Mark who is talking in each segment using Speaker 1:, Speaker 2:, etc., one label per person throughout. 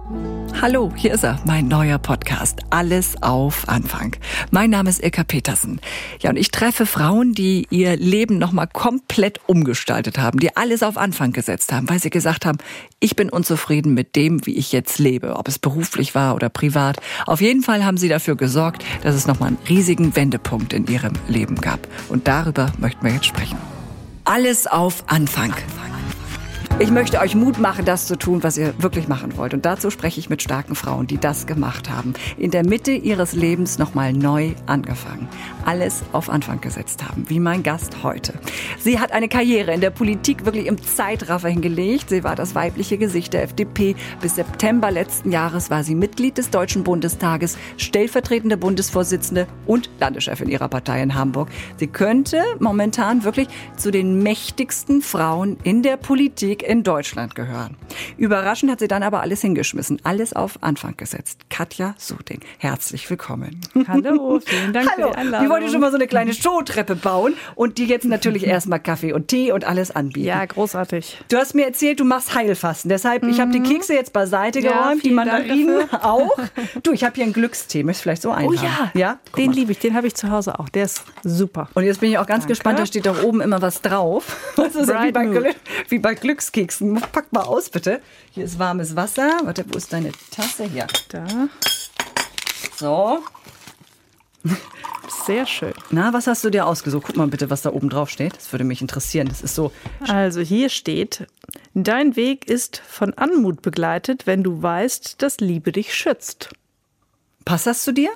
Speaker 1: Hallo, hier ist er, mein neuer Podcast, Alles auf Anfang. Mein Name ist Ilka Petersen. Ja, und ich treffe Frauen, die ihr Leben nochmal komplett umgestaltet haben, die alles auf Anfang gesetzt haben, weil sie gesagt haben, ich bin unzufrieden mit dem, wie ich jetzt lebe, ob es beruflich war oder privat. Auf jeden Fall haben sie dafür gesorgt, dass es nochmal einen riesigen Wendepunkt in ihrem Leben gab. Und darüber möchten wir jetzt sprechen. Alles auf Anfang. Ich möchte euch Mut machen, das zu tun, was ihr wirklich machen wollt. Und dazu spreche ich mit starken Frauen, die das gemacht haben. In der Mitte ihres Lebens nochmal neu angefangen. Alles auf Anfang gesetzt haben, wie mein Gast heute. Sie hat eine Karriere in der Politik wirklich im Zeitraffer hingelegt. Sie war das weibliche Gesicht der FDP. Bis September letzten Jahres war sie Mitglied des Deutschen Bundestages, stellvertretende Bundesvorsitzende und Landeschefin ihrer Partei in Hamburg. Sie könnte momentan wirklich zu den mächtigsten Frauen in der Politik in Deutschland gehören. Überraschend hat sie dann aber alles hingeschmissen, alles auf Anfang gesetzt. Katja Suding, herzlich willkommen.
Speaker 2: Hallo, vielen Dank für die Einladung.
Speaker 1: Wir wollten schon mal so eine kleine Showtreppe bauen und dir jetzt natürlich erstmal Kaffee und Tee und alles anbieten.
Speaker 2: Ja, großartig.
Speaker 1: Du hast mir erzählt, du machst Heilfasten. Deshalb, ich habe die Kekse jetzt beiseite geräumt, die Mandarinen auch. Du, ich habe hier einen Glückstee. Möchtest du vielleicht so einen haben? Ja?
Speaker 2: Den liebe ich, den habe ich zu Hause auch. Der ist super.
Speaker 1: Und jetzt bin ich auch ganz gespannt, da steht da oben immer was drauf. Das ist wie bei Glückskeksen. Pack mal aus, bitte. Hier ist warmes Wasser. Warte, wo ist deine Tasse? Hier.
Speaker 2: Da.
Speaker 1: So.
Speaker 2: Sehr schön.
Speaker 1: Na, was hast du dir ausgesucht? Guck mal bitte, was da oben drauf steht. Das würde mich interessieren. Das ist so.
Speaker 2: Also hier steht, dein Weg ist von Anmut begleitet, wenn du weißt, dass Liebe dich schützt.
Speaker 1: Passt das zu dir?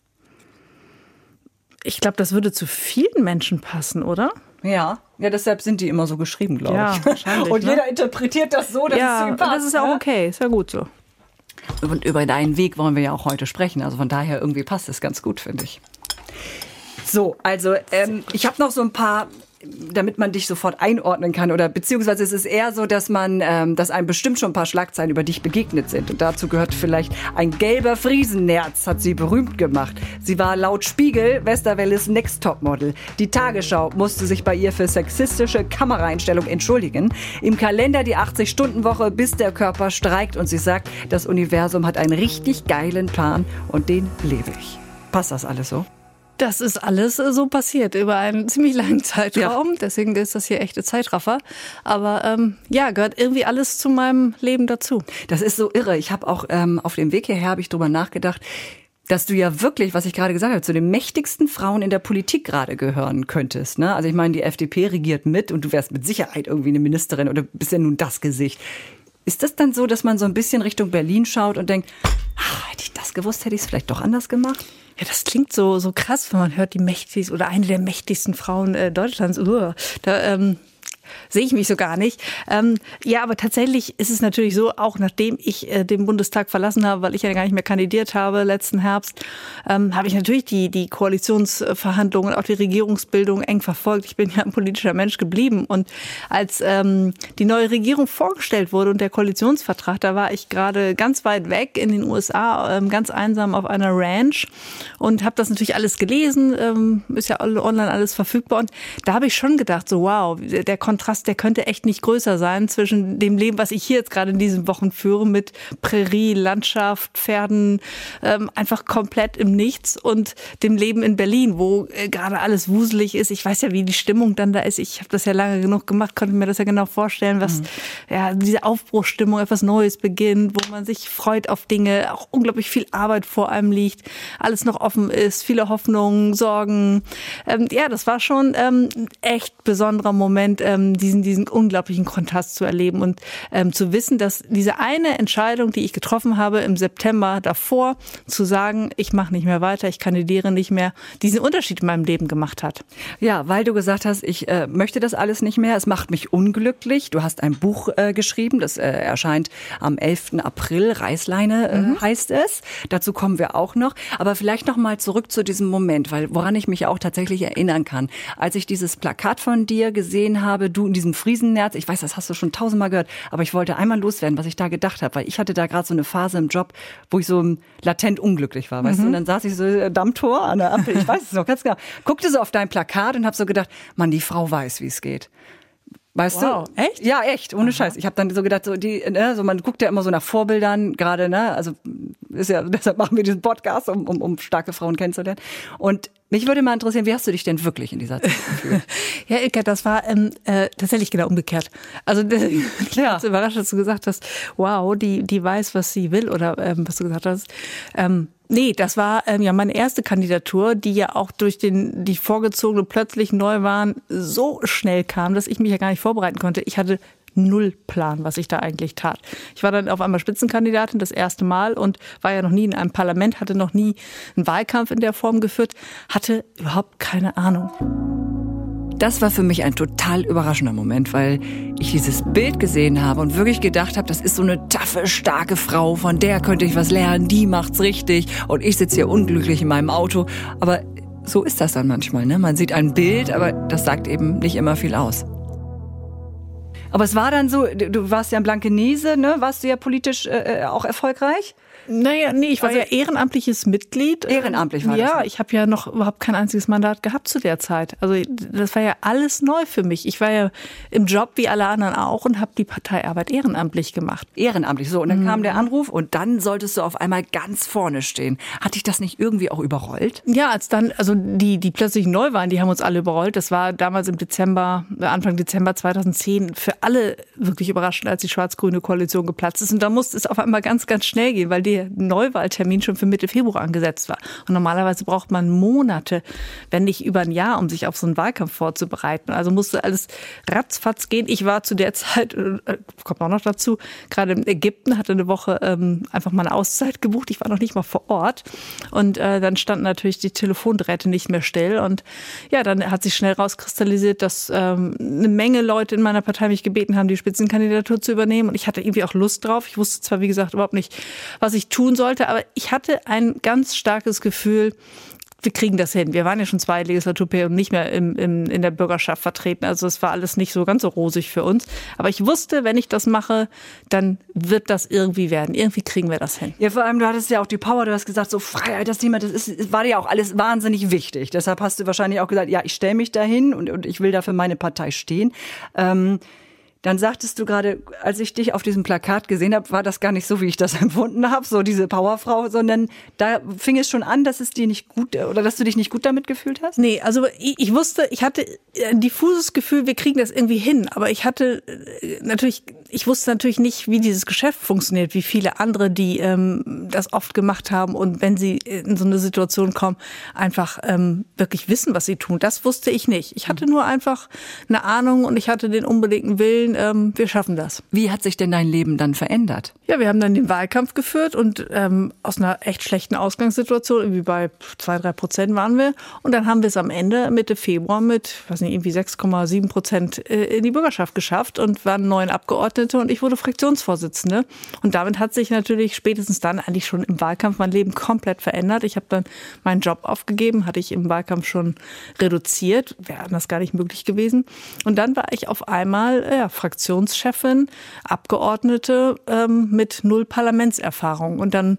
Speaker 2: Ich glaube, das würde zu vielen Menschen passen, oder?
Speaker 1: Ja, deshalb sind die immer so geschrieben, glaube ich.
Speaker 2: Ja, wahrscheinlich.
Speaker 1: Und jeder interpretiert das so, dass es zu ihm passt.
Speaker 2: Das ist ja auch okay, ist ja gut so.
Speaker 1: Und über deinen Weg wollen wir ja auch heute sprechen. Also von daher irgendwie passt es ganz gut, finde ich. So, also ich habe noch so ein paar, damit man dich sofort einordnen kann, oder beziehungsweise es ist eher so, dass dass einem bestimmt schon ein paar Schlagzeilen über dich begegnet sind. Und dazu gehört vielleicht ein gelber Friesennerz, hat sie berühmt gemacht. Sie war laut Spiegel Westerwelles Next Topmodel. Die Tagesschau musste sich bei ihr für sexistische Kameraeinstellung entschuldigen. Im Kalender die 80-Stunden-Woche, bis der Körper streikt, und sie sagt, das Universum hat einen richtig geilen Plan und den lebe ich. Passt das alles so?
Speaker 2: Das ist alles so passiert über einen ziemlich langen Zeitraum. Ja. Deswegen ist das hier echte Zeitraffer. Aber gehört irgendwie alles zu meinem Leben dazu.
Speaker 1: Das ist so irre. Ich habe auch auf dem Weg hierher habe ich drüber nachgedacht, dass du ja wirklich, was ich gerade gesagt habe, zu den mächtigsten Frauen in der Politik gerade gehören könntest. Ne? Also ich meine, die FDP regiert mit und du wärst mit Sicherheit irgendwie eine Ministerin oder bist ja nun das Gesicht. Ist das dann so, dass man so ein bisschen Richtung Berlin schaut und denkt, hätte ich das gewusst, hätte ich es vielleicht doch anders gemacht?
Speaker 2: Ja, das klingt so krass, wenn man hört, die mächtigste oder eine der mächtigsten Frauen Deutschlands. Sehe ich mich so gar nicht. Aber tatsächlich ist es natürlich so, auch nachdem ich den Bundestag verlassen habe, weil ich ja gar nicht mehr kandidiert habe letzten Herbst, habe ich natürlich die Koalitionsverhandlungen, auch die Regierungsbildung eng verfolgt. Ich bin ja ein politischer Mensch geblieben. Und als die neue Regierung vorgestellt wurde und der Koalitionsvertrag, da war ich gerade ganz weit weg in den USA, ganz einsam auf einer Ranch und habe das natürlich alles gelesen, ist ja online alles verfügbar. Und da habe ich schon gedacht, so wow, der Kontrast, der könnte echt nicht größer sein zwischen dem Leben, was ich hier jetzt gerade in diesen Wochen führe, mit Prärie, Landschaft, Pferden, einfach komplett im Nichts, und dem Leben in Berlin, wo gerade alles wuselig ist. Ich weiß ja, wie die Stimmung dann da ist. Ich habe das ja lange genug gemacht, konnte mir das ja genau vorstellen, was diese Aufbruchsstimmung, etwas Neues beginnt, wo man sich freut auf Dinge, auch unglaublich viel Arbeit vor einem liegt, alles noch offen ist, viele Hoffnungen, Sorgen. Das war schon echt besonderer Moment, diesen unglaublichen Kontrast zu erleben und zu wissen, dass diese eine Entscheidung, die ich getroffen habe im September davor, zu sagen, ich mache nicht mehr weiter, ich kandidiere nicht mehr, diesen Unterschied in meinem Leben gemacht hat.
Speaker 1: Ja, weil du gesagt hast, ich möchte das alles nicht mehr, es macht mich unglücklich. Du hast ein Buch geschrieben, das erscheint am 11. April, Reißleine heißt es. Dazu kommen wir auch noch. Aber vielleicht noch mal zurück zu diesem Moment, weil woran ich mich auch tatsächlich erinnern kann. Als ich dieses Plakat von dir gesehen habe, du in diesem Friesennerz, ich weiß, das hast du schon 1000-mal gehört, aber ich wollte einmal loswerden, was ich da gedacht habe, weil ich hatte da gerade so eine Phase im Job, wo ich so latent unglücklich war, weißt du, und dann saß ich so Dammtor an der Ampel, ich weiß es noch ganz genau, guckte so auf dein Plakat und habe so gedacht, Mann, die Frau weiß, wie es geht. Weißt
Speaker 2: wow,
Speaker 1: du?
Speaker 2: echt?
Speaker 1: Ja, echt, ohne Scheiß. Ich habe dann so gedacht, so man guckt ja immer so nach Vorbildern gerade, ne? Also ist ja, deshalb machen wir diesen Podcast, um starke Frauen kennenzulernen. Und mich würde mal interessieren, wie hast du dich denn wirklich in dieser Zeit gefühlt?
Speaker 2: Ja, Ilka, das war tatsächlich genau umgekehrt. Also ich bin ganz überrascht, dass du gesagt hast, wow, die weiß, was sie will, oder was du gesagt hast. Nee, das war meine erste Kandidatur, die ja auch durch die vorgezogene plötzlich Neuwahlen so schnell kam, dass ich mich ja gar nicht vorbereiten konnte. Ich hatte null Plan, was ich da eigentlich tat. Ich war dann auf einmal Spitzenkandidatin das erste Mal und war ja noch nie in einem Parlament, hatte noch nie einen Wahlkampf in der Form geführt, hatte überhaupt keine Ahnung.
Speaker 1: Das war für mich ein total überraschender Moment, weil ich dieses Bild gesehen habe und wirklich gedacht habe, das ist so eine taffe, starke Frau, von der könnte ich was lernen, die macht's richtig und ich sitze hier unglücklich in meinem Auto. Aber so ist das dann manchmal, ne? Man sieht ein Bild, aber das sagt eben nicht immer viel aus. Aber es war dann so, du warst ja in Blankenese, ne? Warst du ja politisch auch erfolgreich?
Speaker 2: Naja, nee, ich war ja ehrenamtliches Mitglied.
Speaker 1: Ehrenamtlich war das?
Speaker 2: Ja, ich habe ja noch überhaupt kein einziges Mandat gehabt zu der Zeit. Also das war ja alles neu für mich. Ich war ja im Job wie alle anderen auch und habe die Parteiarbeit ehrenamtlich gemacht.
Speaker 1: Ehrenamtlich, so. Und dann kam der Anruf und dann solltest du auf einmal ganz vorne stehen. Hat dich das nicht irgendwie auch überrollt?
Speaker 2: Ja, als dann, also die plötzlich neu waren, die haben uns alle überrollt. Das war damals im Anfang Dezember 2010 für alle wirklich überraschend, als die schwarz-grüne Koalition geplatzt ist. Und da musste es auf einmal ganz, ganz schnell gehen, weil der Neuwahltermin schon für Mitte Februar angesetzt war. Und normalerweise braucht man Monate, wenn nicht über ein Jahr, um sich auf so einen Wahlkampf vorzubereiten. Also musste alles ratzfatz gehen. Ich war zu der Zeit, kommt auch noch dazu, gerade in Ägypten, hatte eine Woche einfach mal eine Auszeit gebucht. Ich war noch nicht mal vor Ort. Und dann standen natürlich die Telefondrähte nicht mehr still. Und ja, dann hat sich schnell rauskristallisiert, dass eine Menge Leute in meiner Partei mich gebeten haben, die Spitzenkandidatur zu übernehmen. Und ich hatte irgendwie auch Lust drauf. Ich wusste zwar, wie gesagt, überhaupt nicht, was ich tun sollte, aber ich hatte ein ganz starkes Gefühl, wir kriegen das hin. Wir waren ja schon 2 Legislaturperioden nicht mehr in der Bürgerschaft vertreten. Also es war alles nicht so ganz so rosig für uns. Aber ich wusste, wenn ich das mache, dann wird das irgendwie werden. Irgendwie kriegen wir das hin.
Speaker 1: Ja, vor allem, du hattest ja auch die Power, du hast gesagt, so Freiheit, das Thema, war dir ja auch alles wahnsinnig wichtig. Deshalb hast du wahrscheinlich auch gesagt, ja, ich stelle mich dahin und ich will da für meine Partei stehen. Dann sagtest du gerade, als ich dich auf diesem Plakat gesehen habe, war das gar nicht so, wie ich das empfunden habe, so diese Powerfrau, sondern da fing es schon an, dass es dir nicht gut oder dass du dich nicht gut damit gefühlt hast?
Speaker 2: Nee, also ich wusste, ich hatte ein diffuses Gefühl, wir kriegen das irgendwie hin, aber ich wusste natürlich nicht, wie dieses Geschäft funktioniert, wie viele andere, die das oft gemacht haben und wenn sie in so eine Situation kommen, einfach wirklich wissen, was sie tun. Das wusste ich nicht. Ich hatte nur einfach eine Ahnung und ich hatte den unbedingten Willen, wir schaffen das.
Speaker 1: Wie hat sich denn dein Leben dann verändert?
Speaker 2: Ja, wir haben dann den Wahlkampf geführt und aus einer echt schlechten Ausgangssituation, irgendwie bei 2-3% waren wir. Und dann haben wir es am Ende, Mitte Februar, mit, irgendwie 6,7% in die Bürgerschaft geschafft und waren 9 Abgeordnete und ich wurde Fraktionsvorsitzende. Und damit hat sich natürlich spätestens dann eigentlich schon im Wahlkampf mein Leben komplett verändert. Ich habe dann meinen Job aufgegeben, hatte ich im Wahlkampf schon reduziert, wäre anders gar nicht möglich gewesen. Und dann war ich auf einmal Fraktionschefin, Abgeordnete mit 0 Parlamentserfahrung. Und dann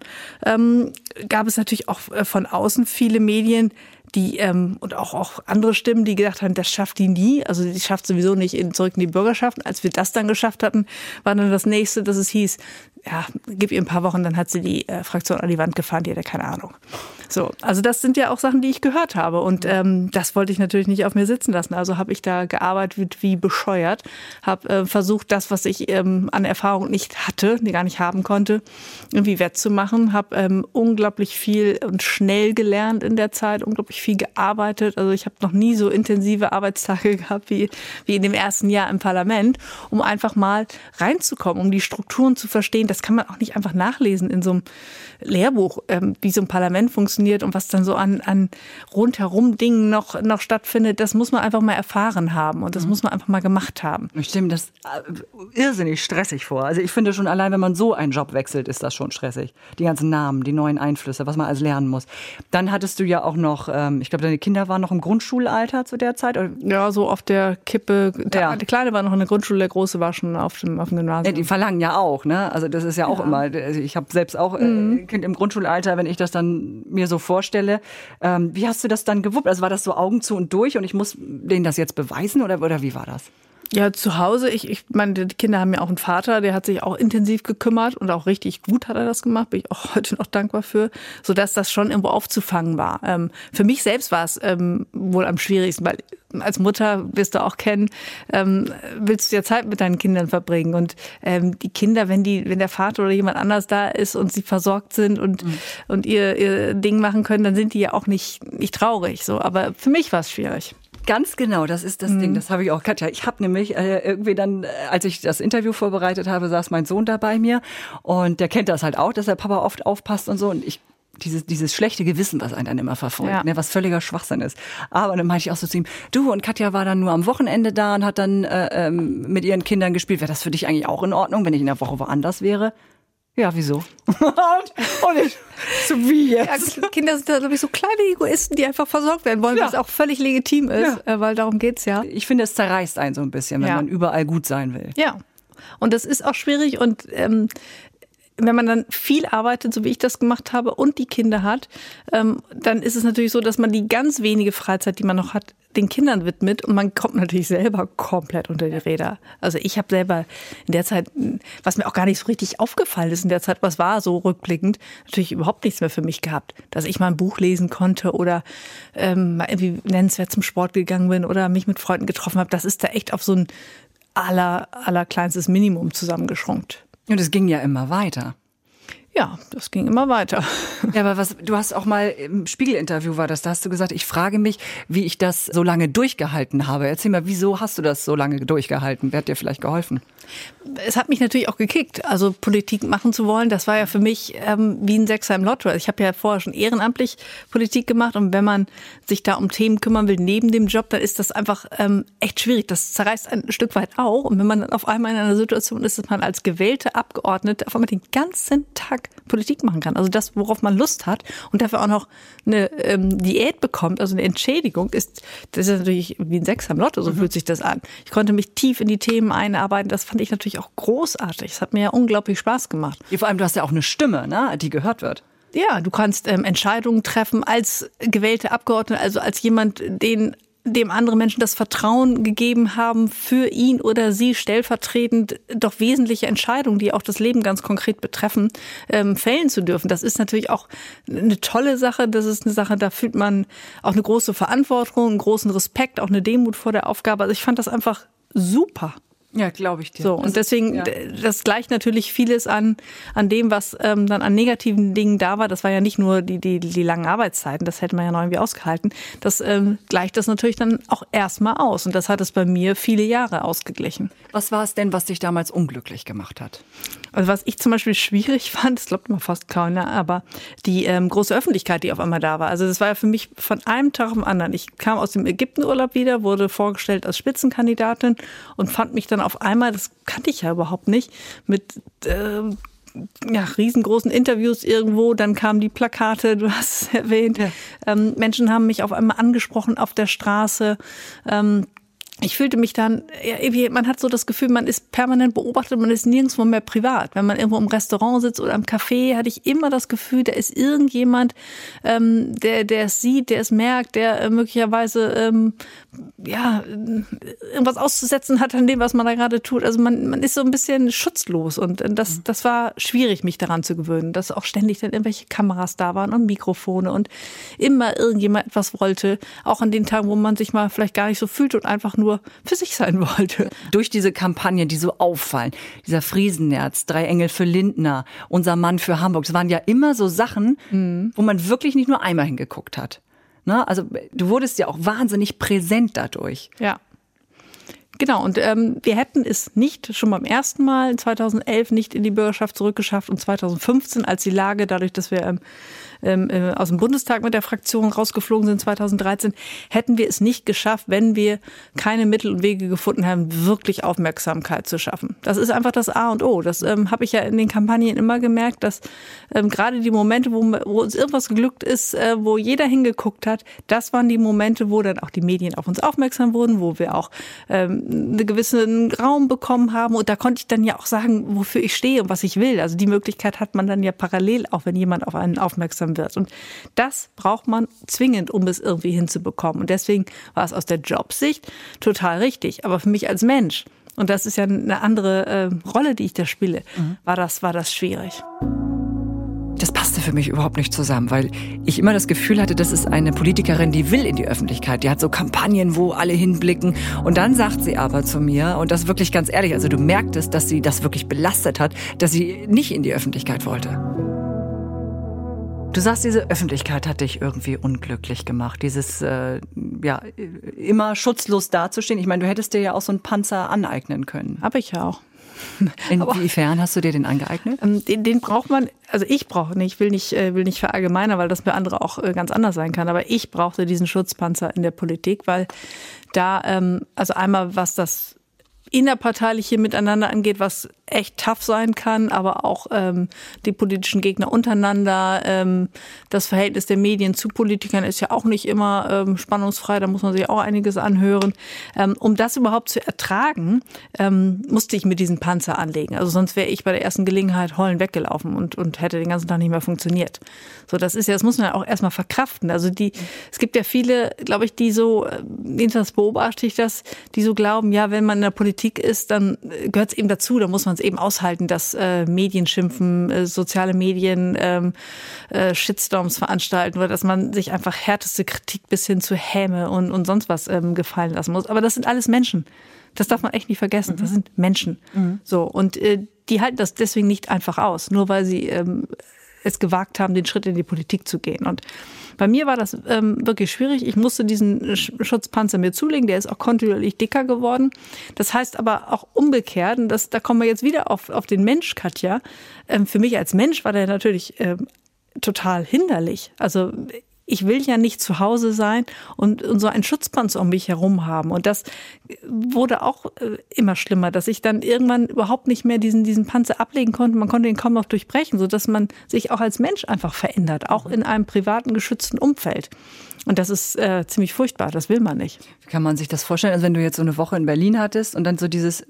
Speaker 2: gab es natürlich auch von außen viele Medien, die und auch andere Stimmen, die gedacht haben, das schafft die nie. Also die schafft sowieso nicht zurück in die Bürgerschaft. Und als wir das dann geschafft hatten, war dann das Nächste, dass es hieß, ja, gib ihr ein paar Wochen, dann hat sie die Fraktion an die Wand gefahren, die hatte keine Ahnung. So, also das sind ja auch Sachen, die ich gehört habe und das wollte ich natürlich nicht auf mir sitzen lassen. Also habe ich da gearbeitet wie bescheuert, habe versucht, das, was ich an Erfahrung nicht hatte, die gar nicht haben konnte, irgendwie wettzumachen, habe unglaublich viel und schnell gelernt in der Zeit, unglaublich viel gearbeitet. Also ich habe noch nie so intensive Arbeitstage gehabt wie in dem ersten Jahr im Parlament, um einfach mal reinzukommen, um die Strukturen zu verstehen. Das kann man auch nicht einfach nachlesen in so einem Lehrbuch, wie so ein Parlament funktioniert und was dann so an rundherum Dingen noch stattfindet. Das muss man einfach mal erfahren haben und das muss man einfach mal gemacht haben.
Speaker 1: Ich stelle mir das irrsinnig stressig vor. Also ich finde schon allein, wenn man so einen Job wechselt, ist das schon stressig. Die ganzen Namen, die neuen Einflüsse, was man alles lernen muss. Dann hattest du ja auch noch, ich glaube, deine Kinder waren noch im Grundschulalter zu der Zeit. Oder? Ja,
Speaker 2: so auf der Kippe. Der Kleine war noch in der Grundschule, der Große war schon auf dem Gymnasium.
Speaker 1: Ja, die verlangen ja auch, ne? Also das ist ja auch immer, ich habe selbst auch ein Kind im Grundschulalter, wenn ich das dann mir so vorstelle. Wie hast du das dann gewuppt? Also war das so Augen zu und durch und ich muss denen das jetzt beweisen oder wie war das?
Speaker 2: Ja, zu Hause, ich meine, die Kinder haben ja auch einen Vater, der hat sich auch intensiv gekümmert und auch richtig gut hat er das gemacht, bin ich auch heute noch dankbar für, sodass das schon irgendwo aufzufangen war. Für mich selbst war es wohl am schwierigsten, weil als Mutter, wirst du auch kennen, willst du ja Zeit mit deinen Kindern verbringen und die Kinder, wenn der Vater oder jemand anders da ist und sie versorgt sind und ihr Ding machen können, dann sind die ja auch nicht traurig, so. Aber für mich war es schwierig.
Speaker 1: Ganz genau, das ist das Ding, das habe ich auch, Katja. Ich habe nämlich irgendwie dann, als ich das Interview vorbereitet habe, saß mein Sohn da bei mir und der kennt das halt auch, dass der Papa oft aufpasst und so und dieses schlechte Gewissen, was einen dann immer verfolgt, ne, was völliger Schwachsinn ist. Aber dann meinte ich auch so zu ihm, du, und Katja war dann nur am Wochenende da und hat dann mit ihren Kindern gespielt. Wäre das für dich eigentlich auch in Ordnung, wenn ich in der Woche woanders wäre? Ja, wieso? und ich, so wie jetzt?
Speaker 2: Ja, Kinder sind da, glaube ich, so kleine Egoisten, die einfach versorgt werden wollen, was auch völlig legitim ist, weil darum geht's ja.
Speaker 1: Ich finde, es zerreißt einen so ein bisschen, wenn man überall gut sein will.
Speaker 2: Ja, und das ist auch schwierig und wenn man dann viel arbeitet, so wie ich das gemacht habe und die Kinder hat, dann ist es natürlich so, dass man die ganz wenige Freizeit, die man noch hat, den Kindern widmet und man kommt natürlich selber komplett unter die Räder. Also ich habe selber in der Zeit, was mir auch gar nicht so richtig aufgefallen ist in der Zeit, was war so rückblickend, natürlich überhaupt nichts mehr für mich gehabt. Dass ich mal ein Buch lesen konnte oder mal irgendwie nennenswert zum Sport gegangen bin oder mich mit Freunden getroffen habe, das ist da echt auf so ein allerkleinstes Minimum zusammengeschrumpft.
Speaker 1: Und es ging ja immer weiter.
Speaker 2: Ja, das ging immer weiter.
Speaker 1: Ja, aber du hast auch mal im Spiegel-Interview da hast du gesagt, ich frage mich, wie ich das so lange durchgehalten habe. Erzähl mal, wieso hast du das so lange durchgehalten? Wer hat dir vielleicht geholfen?
Speaker 2: Es hat mich natürlich auch gekickt, also Politik machen zu wollen. Das war ja für mich wie ein Sechser im Lotto. Ich habe ja vorher schon ehrenamtlich Politik gemacht und wenn man sich da um Themen kümmern will neben dem Job, dann ist das einfach echt schwierig. Das zerreißt ein Stück weit auch. Und wenn man dann auf einmal in einer Situation ist, dass man als gewählte Abgeordnete auf einmal den ganzen Tag Politik machen kann, also das, worauf man Lust hat und dafür auch noch eine Diät bekommt, also eine Entschädigung, das ist natürlich wie ein Sechser im Lotto, so fühlt sich das an. Ich konnte mich tief in die Themen einarbeiten, das fand ich natürlich auch großartig. Es hat mir ja unglaublich Spaß gemacht.
Speaker 1: Ja, vor allem, du hast ja auch eine Stimme, ne, die gehört wird.
Speaker 2: Ja, du kannst Entscheidungen treffen als gewählte Abgeordnete, also als jemand, dem andere Menschen das Vertrauen gegeben haben, für ihn oder sie stellvertretend doch wesentliche Entscheidungen, die auch das Leben ganz konkret betreffen, fällen zu dürfen. Das ist natürlich auch eine tolle Sache. Das ist eine Sache, da fühlt man auch eine große Verantwortung, einen großen Respekt, auch eine Demut vor der Aufgabe. Also ich fand das einfach super.
Speaker 1: Ja, glaube ich dir.
Speaker 2: So, und deswegen, das gleicht natürlich vieles an dem, was dann an negativen Dingen da war. Das war ja nicht nur die langen Arbeitszeiten, das hätte man ja noch irgendwie ausgehalten. Das gleicht das natürlich dann auch erstmal aus. Und das hat es bei mir viele Jahre ausgeglichen.
Speaker 1: Was war es denn, was dich damals unglücklich gemacht hat?
Speaker 2: Also was ich zum Beispiel schwierig fand, das glaubt man fast keiner, aber die große Öffentlichkeit, die auf einmal da war. Also das war ja für mich von einem Tag auf den anderen. Ich kam aus dem Ägyptenurlaub wieder, wurde vorgestellt als Spitzenkandidatin und fand mich dann auf einmal, das kannte ich ja überhaupt nicht, mit riesengroßen Interviews irgendwo, dann kamen die Plakate, du hast es erwähnt. Ja. Menschen haben mich auf einmal angesprochen auf der Straße. Ich fühlte mich dann, man hat so das Gefühl, man ist permanent beobachtet, man ist nirgendwo mehr privat. Wenn man irgendwo im Restaurant sitzt oder im Café, hatte ich immer das Gefühl, da ist irgendjemand, der es sieht, der es merkt, der möglicherweise irgendwas auszusetzen hat an dem, was man da gerade tut. Also man ist so ein bisschen schutzlos und das war schwierig, mich daran zu gewöhnen, dass auch ständig dann irgendwelche Kameras da waren und Mikrofone und immer irgendjemand etwas wollte, auch an den Tagen, wo man sich mal vielleicht gar nicht so fühlt und einfach nur für sich sein wollte.
Speaker 1: Durch diese Kampagnen, die so auffallen, dieser Friesennerz, 3 Engel für Lindner, unser Mann für Hamburg, das waren ja immer so Sachen, wo man wirklich nicht nur einmal hingeguckt hat. Ne? Also du wurdest ja auch wahnsinnig präsent dadurch.
Speaker 2: Ja. Genau, und wir hätten es nicht schon beim ersten Mal 2011 nicht in die Bürgerschaft zurückgeschafft und 2015, als die Lage, dadurch, dass wir aus dem Bundestag mit der Fraktion rausgeflogen sind 2013, hätten wir es nicht geschafft, wenn wir keine Mittel und Wege gefunden haben, wirklich Aufmerksamkeit zu schaffen. Das ist einfach das A und O. Das habe ich ja in den Kampagnen immer gemerkt, dass gerade die Momente, wo uns irgendwas geglückt ist, wo jeder hingeguckt hat, das waren die Momente, wo dann auch die Medien auf uns aufmerksam wurden, wo wir auch einen gewissen Raum bekommen haben. Und da konnte ich dann ja auch sagen, wofür ich stehe und was ich will. Also die Möglichkeit hat man dann ja parallel, auch wenn jemand auf einen aufmerksam wird. Und das braucht man zwingend, um es irgendwie hinzubekommen. Und deswegen war es aus der Jobsicht total richtig. Aber für mich als Mensch, und das ist ja eine andere Rolle, die ich da spiele, war das schwierig.
Speaker 1: Das passte für mich überhaupt nicht zusammen, weil ich immer das Gefühl hatte, das ist eine Politikerin, die will in die Öffentlichkeit. Die hat so Kampagnen, wo alle hinblicken. Und dann sagt sie aber zu mir, und das wirklich ganz ehrlich, also du merktest, dass sie das wirklich belastet hat, dass sie nicht in die Öffentlichkeit wollte. Du sagst, diese Öffentlichkeit hat dich irgendwie unglücklich gemacht. Dieses, immer schutzlos dazustehen. Ich meine, du hättest dir ja auch so einen Panzer aneignen können.
Speaker 2: Habe ich ja auch.
Speaker 1: Inwiefern hast du dir den angeeignet?
Speaker 2: Den braucht man, also ich brauche nicht, will nicht verallgemeinern, weil das bei anderen auch ganz anders sein kann. Aber ich brauchte diesen Schutzpanzer in der Politik, weil da, also einmal was das innerparteiliche Miteinander angeht, was echt tough sein kann, aber auch die politischen Gegner untereinander. Das Verhältnis der Medien zu Politikern ist ja auch nicht immer spannungsfrei, da muss man sich auch einiges anhören. Um das überhaupt zu ertragen, musste ich mir diesen Panzer anlegen. Also sonst wäre ich bei der ersten Gelegenheit heulend weggelaufen und hätte den ganzen Tag nicht mehr funktioniert. So, das muss man ja auch erstmal verkraften. Also es gibt ja viele, glaube ich, die so, jedenfalls beobachte ich das, die so glauben, ja, wenn man in der Politik ist, dann gehört es eben dazu, da muss man es eben aushalten, dass Medien schimpfen, soziale Medien Shitstorms veranstalten oder dass man sich einfach härteste Kritik bis hin zu Häme und sonst was gefallen lassen muss. Aber das sind alles Menschen. Das darf man echt nicht vergessen. Das sind Menschen. So, und die halten das deswegen nicht einfach aus, nur weil sie es gewagt haben, den Schritt in die Politik zu gehen. Und bei mir war das wirklich schwierig. Ich musste diesen Schutzpanzer mir zulegen. Der ist auch kontinuierlich dicker geworden. Das heißt aber auch umgekehrt, und da kommen wir jetzt wieder auf den Mensch, Katja. Für mich als Mensch war der natürlich total hinderlich. Also ich will ja nicht zu Hause sein und so einen Schutzpanzer um mich herum haben. Und das wurde auch immer schlimmer, dass ich dann irgendwann überhaupt nicht mehr diesen Panzer ablegen konnte. Man konnte ihn kaum noch durchbrechen, sodass man sich auch als Mensch einfach verändert, auch in einem privaten, geschützten Umfeld. Und das ist ziemlich furchtbar, das will man nicht.
Speaker 1: Wie kann man sich das vorstellen? Also wenn du jetzt so eine Woche in Berlin hattest und dann so dieses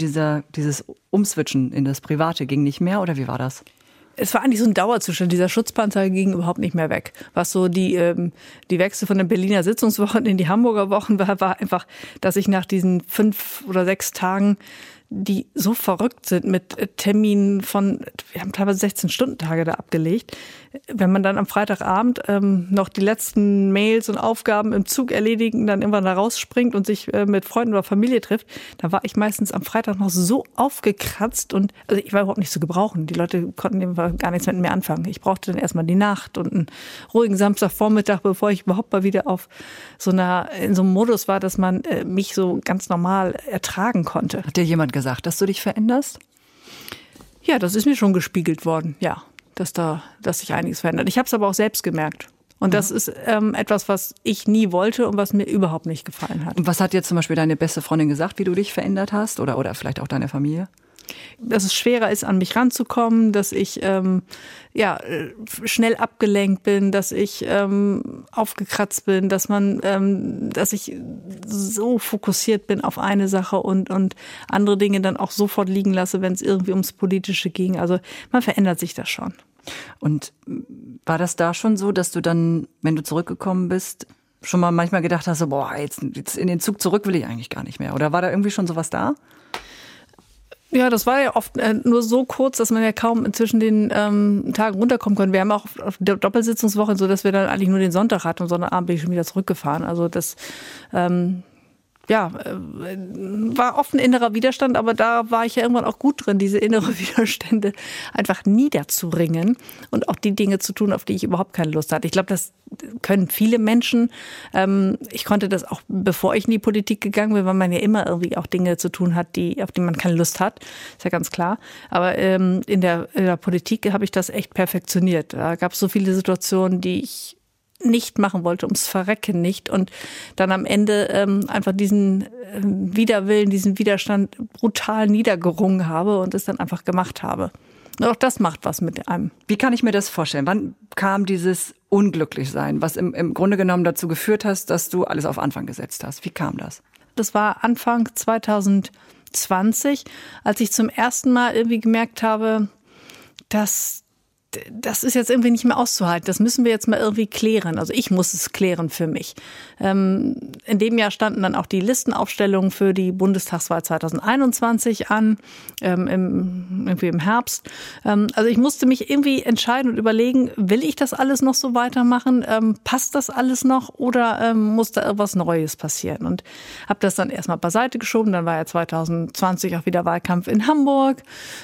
Speaker 1: Umswitchen in das Private ging nicht mehr, oder wie war das?
Speaker 2: Es war eigentlich so ein Dauerzustand. Dieser Schutzpanzer ging überhaupt nicht mehr weg. Was so die Wechsel von den Berliner Sitzungswochen in die Hamburger Wochen war einfach, dass ich nach diesen 5 oder 6 Tagen, die so verrückt sind mit Terminen wir haben teilweise 16-Stunden-Tage da abgelegt. Wenn man dann am Freitagabend noch die letzten Mails und Aufgaben im Zug erledigen, dann irgendwann da rausspringt und sich mit Freunden oder Familie trifft, da war ich meistens am Freitag noch so aufgekratzt und also ich war überhaupt nicht zu gebrauchen. Die Leute konnten gar nichts mit mir anfangen. Ich brauchte dann erstmal die Nacht und einen ruhigen Samstagvormittag, bevor ich überhaupt mal wieder in so einem Modus war, dass man mich so ganz normal ertragen konnte.
Speaker 1: Hat dir jemand gesagt, dass du dich veränderst?
Speaker 2: Ja, das ist mir schon gespiegelt worden, ja, dass sich einiges verändert. Ich habe es aber auch selbst gemerkt. Und das ist etwas, was ich nie wollte und was mir überhaupt nicht gefallen hat.
Speaker 1: Und was hat jetzt zum Beispiel deine beste Freundin gesagt, wie du dich verändert hast? Oder vielleicht auch deine Familie?
Speaker 2: Dass es schwerer ist, an mich ranzukommen, dass ich schnell abgelenkt bin, dass ich aufgekratzt bin, dass ich so fokussiert bin auf eine Sache und andere Dinge dann auch sofort liegen lasse, wenn es irgendwie ums Politische ging. Also man verändert sich das schon.
Speaker 1: Und war das da schon so, dass du dann, wenn du zurückgekommen bist, schon mal manchmal gedacht hast, so, boah, jetzt in den Zug zurück will ich eigentlich gar nicht mehr? Oder war da irgendwie schon sowas da?
Speaker 2: Ja, das war ja oft nur so kurz, dass man ja kaum zwischen den Tagen runterkommen konnte. Wir haben auch auf der Doppelsitzungswoche so, dass wir dann eigentlich nur den Sonntag hatten und Sonnabend bin ich schon wieder zurückgefahren. Also das war oft ein innerer Widerstand, aber da war ich ja irgendwann auch gut drin, diese innere Widerstände einfach niederzuringen und auch die Dinge zu tun, auf die ich überhaupt keine Lust hatte. Ich glaube, das können viele Menschen. Ich konnte das auch, bevor ich in die Politik gegangen bin, weil man ja immer irgendwie auch Dinge zu tun hat, auf die man keine Lust hat. Ist ja ganz klar. Aber in der Politik habe ich das echt perfektioniert. Da gab es so viele Situationen, die ich nicht machen wollte, ums Verrecken nicht. Und dann am Ende einfach diesen Widerwillen, diesen Widerstand brutal niedergerungen habe und es dann einfach gemacht habe. Und auch das macht was mit einem.
Speaker 1: Wie kann ich mir das vorstellen? Wann kam dieses Unglücklichsein, was im Grunde genommen dazu geführt hast, dass du alles auf Anfang gesetzt hast? Wie kam das?
Speaker 2: Das war Anfang 2020, als ich zum ersten Mal irgendwie gemerkt habe, dass das ist jetzt irgendwie nicht mehr auszuhalten. Das müssen wir jetzt mal irgendwie klären. Also ich muss es klären für mich. In dem Jahr standen dann auch die Listenaufstellungen für die Bundestagswahl 2021 an, irgendwie im Herbst. Also ich musste mich irgendwie entscheiden und überlegen, will ich das alles noch so weitermachen? Passt das alles noch oder muss da irgendwas Neues passieren? Und habe das dann erstmal beiseite geschoben. Dann war ja 2020 auch wieder Wahlkampf in Hamburg.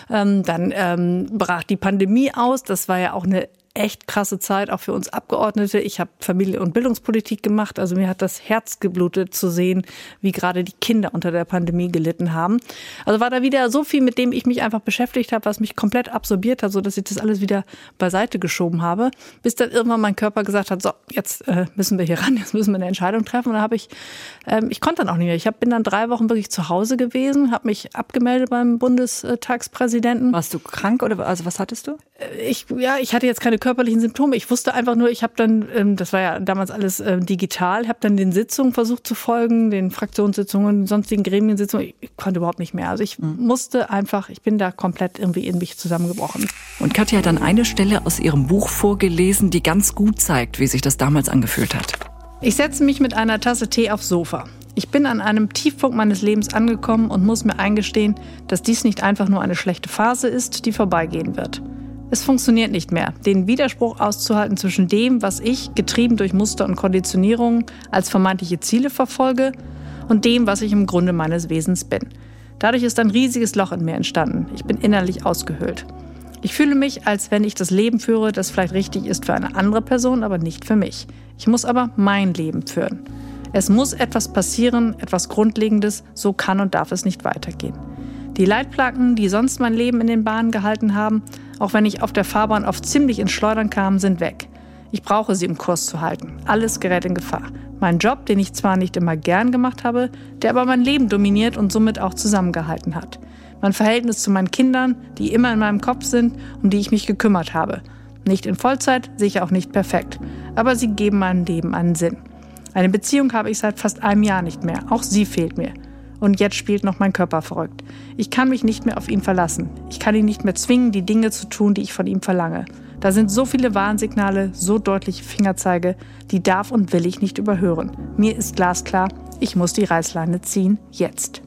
Speaker 2: Dann brach die Pandemie aus. Das war ja auch eine echt krasse Zeit, auch für uns Abgeordnete. Ich habe Familie- und Bildungspolitik gemacht. Also mir hat das Herz geblutet zu sehen, wie gerade die Kinder unter der Pandemie gelitten haben. Also war da wieder so viel, mit dem ich mich einfach beschäftigt habe, was mich komplett absorbiert hat, sodass ich das alles wieder beiseite geschoben habe. Bis dann irgendwann mein Körper gesagt hat, so, jetzt müssen wir hier ran, jetzt müssen wir eine Entscheidung treffen. Und da habe ich konnte dann auch nicht mehr. Ich bin dann 3 Wochen wirklich zu Hause gewesen, habe mich abgemeldet beim Bundestagspräsidenten.
Speaker 1: Warst du krank oder also was hattest du?
Speaker 2: Ich hatte jetzt keine körperlichen Symptome. Ich wusste einfach nur, ich habe dann, das war ja damals alles digital, habe dann den Sitzungen versucht zu folgen, den Fraktionssitzungen, sonstigen Gremiensitzungen. Ich konnte überhaupt nicht mehr. Also ich musste einfach, ich bin da komplett irgendwie in mich zusammengebrochen.
Speaker 1: Und Katja hat dann eine Stelle aus ihrem Buch vorgelesen, die ganz gut zeigt, wie sich das damals angefühlt hat.
Speaker 2: Ich setze mich mit einer Tasse Tee aufs Sofa. Ich bin an einem Tiefpunkt meines Lebens angekommen und muss mir eingestehen, dass dies nicht einfach nur eine schlechte Phase ist, die vorbeigehen wird. Es funktioniert nicht mehr, den Widerspruch auszuhalten zwischen dem, was ich, getrieben durch Muster und Konditionierungen, als vermeintliche Ziele verfolge und dem, was ich im Grunde meines Wesens bin. Dadurch ist ein riesiges Loch in mir entstanden. Ich bin innerlich ausgehöhlt. Ich fühle mich, als wenn ich das Leben führe, das vielleicht richtig ist für eine andere Person, aber nicht für mich. Ich muss aber mein Leben führen. Es muss etwas passieren, etwas Grundlegendes, so kann und darf es nicht weitergehen. Die Leitplanken, die sonst mein Leben in den Bahnen gehalten haben, auch wenn ich auf der Fahrbahn oft ziemlich ins Schleudern kam, sind weg. Ich brauche sie, um Kurs zu halten. Alles gerät in Gefahr. Mein Job, den ich zwar nicht immer gern gemacht habe, der aber mein Leben dominiert und somit auch zusammengehalten hat. Mein Verhältnis zu meinen Kindern, die immer in meinem Kopf sind, um die ich mich gekümmert habe. Nicht in Vollzeit, sicher auch nicht perfekt. Aber sie geben meinem Leben einen Sinn. Eine Beziehung habe ich seit fast einem Jahr nicht mehr. Auch sie fehlt mir. Und jetzt spielt noch mein Körper verrückt. Ich kann mich nicht mehr auf ihn verlassen. Ich kann ihn nicht mehr zwingen, die Dinge zu tun, die ich von ihm verlange. Da sind so viele Warnsignale, so deutliche Fingerzeige, die darf und will ich nicht überhören. Mir ist glasklar, ich muss die Reißleine ziehen, jetzt.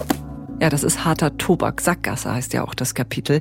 Speaker 1: Ja, das ist harter Tobak. Sackgasse heißt ja auch das Kapitel.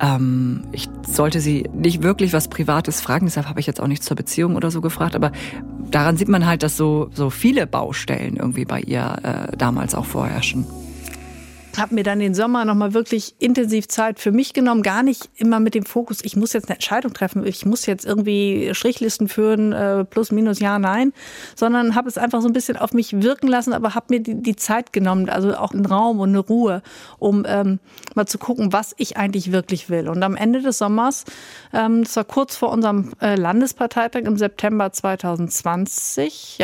Speaker 1: Ich sollte Sie nicht wirklich was Privates fragen, deshalb habe ich jetzt auch nichts zur Beziehung oder so gefragt, aber daran sieht man halt, dass so viele Baustellen irgendwie bei ihr damals auch vorherrschen.
Speaker 2: Habe mir dann den Sommer nochmal wirklich intensiv Zeit für mich genommen, gar nicht immer mit dem Fokus, ich muss jetzt eine Entscheidung treffen, ich muss jetzt irgendwie Strichlisten führen, plus, minus, ja, nein, sondern habe es einfach so ein bisschen auf mich wirken lassen, aber habe mir die Zeit genommen, also auch einen Raum und eine Ruhe, um mal zu gucken, was ich eigentlich wirklich will. Und am Ende des Sommers, das war kurz vor unserem Landesparteitag im September 2020,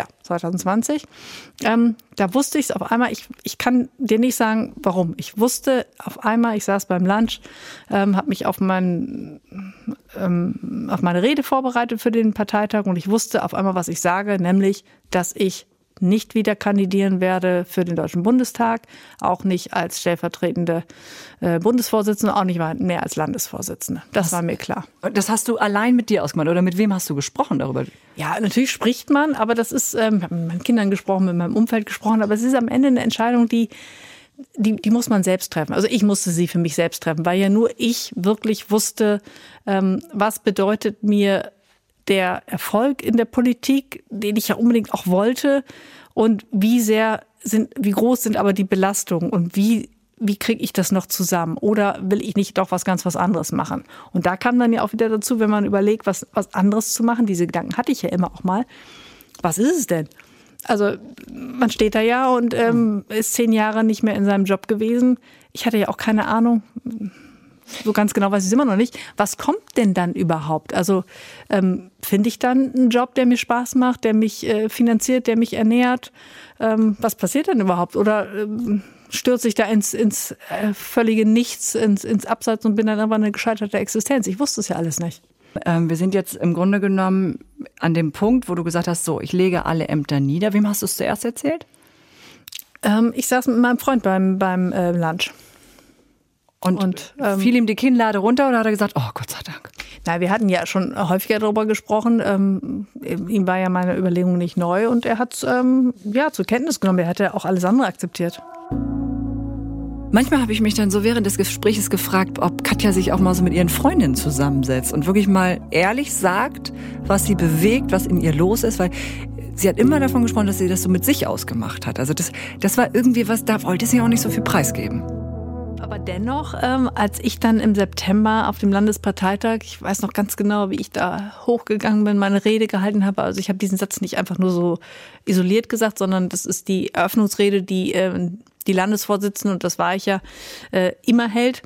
Speaker 2: da wusste ich es auf einmal, ich kann dir nicht sagen, warum. Ich wusste auf einmal, ich saß beim Lunch, habe mich auf meine Rede vorbereitet für den Parteitag und ich wusste auf einmal, was ich sage, nämlich, dass ich nicht wieder kandidieren werde für den Deutschen Bundestag, auch nicht als stellvertretende Bundesvorsitzende, auch nicht mehr als Landesvorsitzende. Das war mir klar.
Speaker 1: Das hast du allein mit dir ausgemacht oder mit wem hast du gesprochen darüber?
Speaker 2: Ja, natürlich spricht man, aber das ist, ich habe mit meinen Kindern gesprochen, mit meinem Umfeld gesprochen, aber es ist am Ende eine Entscheidung, die muss man selbst treffen. Also ich musste sie für mich selbst treffen, weil ja nur ich wirklich wusste, was bedeutet mir der Erfolg in der Politik, den ich ja unbedingt auch wollte, und wie groß sind aber die Belastungen und wie kriege ich das noch zusammen? Oder will ich nicht doch was anderes machen? Und da kam dann ja auch wieder dazu, wenn man überlegt, was anderes zu machen, diese Gedanken hatte ich ja immer auch mal. Was ist es denn? Also man steht da ja und ist 10 Jahre nicht mehr in seinem Job gewesen. Ich hatte ja auch keine Ahnung, so ganz genau weiß ich es immer noch nicht. Was kommt denn dann überhaupt? Also finde ich dann einen Job, der mir Spaß macht, der mich finanziert, der mich ernährt? Was passiert denn überhaupt? Oder stürze ich da ins völlige Nichts, ins Abseits und bin dann aber eine gescheiterte Existenz? Ich wusste es ja alles nicht.
Speaker 1: Wir sind jetzt im Grunde genommen an dem Punkt, wo du gesagt hast, so, ich lege alle Ämter nieder. Wem hast du es zuerst erzählt?
Speaker 2: Ich saß mit meinem Freund beim Lunch.
Speaker 1: Und fiel ihm die Kinnlade runter oder hat er gesagt, oh Gott sei Dank?
Speaker 2: Na, wir hatten ja schon häufiger darüber gesprochen. Ihm war ja meine Überlegung nicht neu und er hat es zur Kenntnis genommen. Er hat ja auch alles andere akzeptiert.
Speaker 1: Manchmal habe ich mich dann so während des Gesprächs gefragt, ob Katja sich auch mal so mit ihren Freundinnen zusammensetzt und wirklich mal ehrlich sagt, was sie bewegt, was in ihr los ist, weil sie hat immer davon gesprochen, dass sie das so mit sich ausgemacht hat. Also das war irgendwie was, da wollte sie auch nicht so viel preisgeben.
Speaker 2: Aber dennoch, als ich dann im September auf dem Landesparteitag, ich weiß noch ganz genau, wie ich da hochgegangen bin, meine Rede gehalten habe. Also ich habe diesen Satz nicht einfach nur so isoliert gesagt, sondern das ist die Eröffnungsrede, die die Landesvorsitzende, und das war ich ja, immer hält.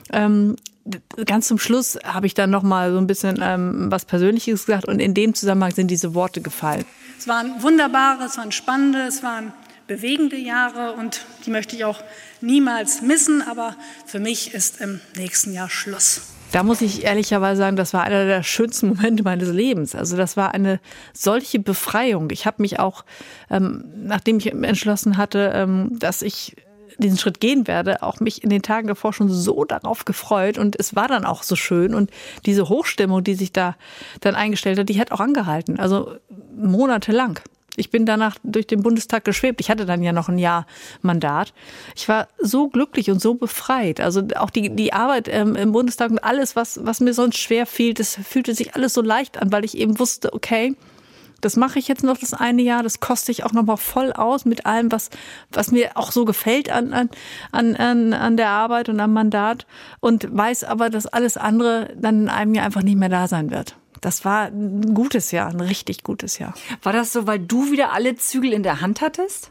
Speaker 2: Ganz zum Schluss habe ich dann noch mal so ein bisschen was Persönliches gesagt und in dem Zusammenhang sind diese Worte gefallen.
Speaker 3: Es waren wunderbare, es waren spannende, es waren bewegende Jahre und die möchte ich auch niemals missen, aber für mich ist im nächsten Jahr Schluss.
Speaker 2: Da muss ich ehrlicherweise sagen, das war einer der schönsten Momente meines Lebens. Also das war eine solche Befreiung. Ich habe mich auch, nachdem ich entschlossen hatte, dass ich diesen Schritt gehen werde, auch mich in den Tagen davor schon so darauf gefreut und es war dann auch so schön und diese Hochstimmung, die sich da dann eingestellt hat, die hat auch angehalten, also monatelang. Ich bin danach durch den Bundestag geschwebt. Ich hatte dann ja noch ein Jahr Mandat. Ich war so glücklich und so befreit. Also auch die Arbeit im Bundestag und alles, was mir sonst schwer fiel, das fühlte sich alles so leicht an, weil ich eben wusste, okay, das mache ich jetzt noch das eine Jahr, das koste ich auch noch mal voll aus mit allem, was mir auch so gefällt an der Arbeit und am Mandat und weiß aber, dass alles andere dann in einem Jahr einfach nicht mehr da sein wird. Das war ein gutes Jahr, ein richtig gutes Jahr.
Speaker 1: War das so, weil du wieder alle Zügel in der Hand hattest?